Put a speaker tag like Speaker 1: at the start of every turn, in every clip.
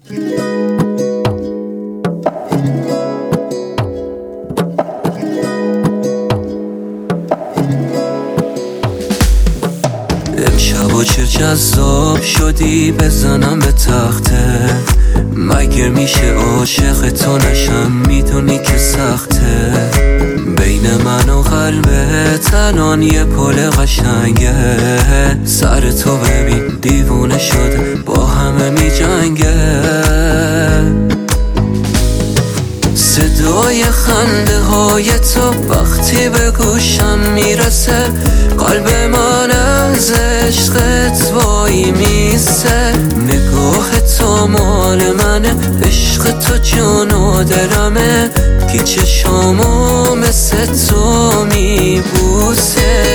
Speaker 1: امشب چه جذاب شدی بزنم به تختت، مگه میشه عاشق تو نشم؟ میدونی که سخته، بین من و قلبت الان یه پل قشنگه. سر تو ببین دیوونه شده با همه میجنگه، صدای خنده های تو وقتی به گوشم میرسه، قلب من از عشقت وای میسته. نگاه تو مال منه، عشق تو جون و دلمه، که چشامو مثل تو میبوسه.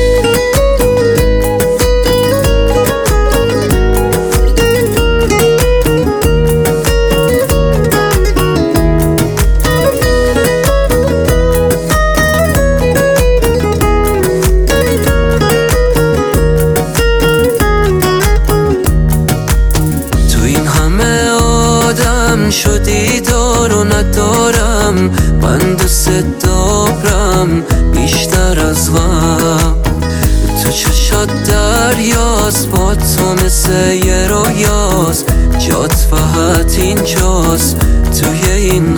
Speaker 1: شدی دار و ندارم، من دوست دارم بیشتر از غم. تو چشات دریاست، با تو مثل یه رویاست، جات فقط اینجاست توی این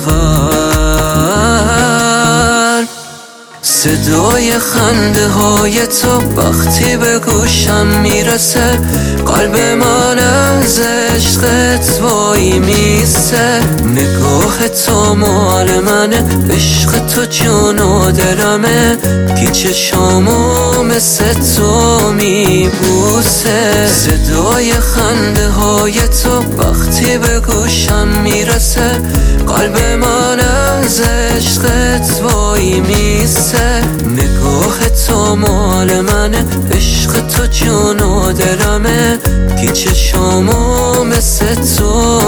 Speaker 1: قلب. صدای خنده های تو وقتی به گوشم میرسه، قلب من از عشقت وای میسته. نگاه تو مال منه، عشق تو جون و دلمه، که چشامو مثل تو میبوسه. صدای خنده های تو وقتی به گوشم میرسه، قلب من از عشقت وای میسته. نگاه تو مال منه، عشق تو جون و دلمه، که چشامو مثل تو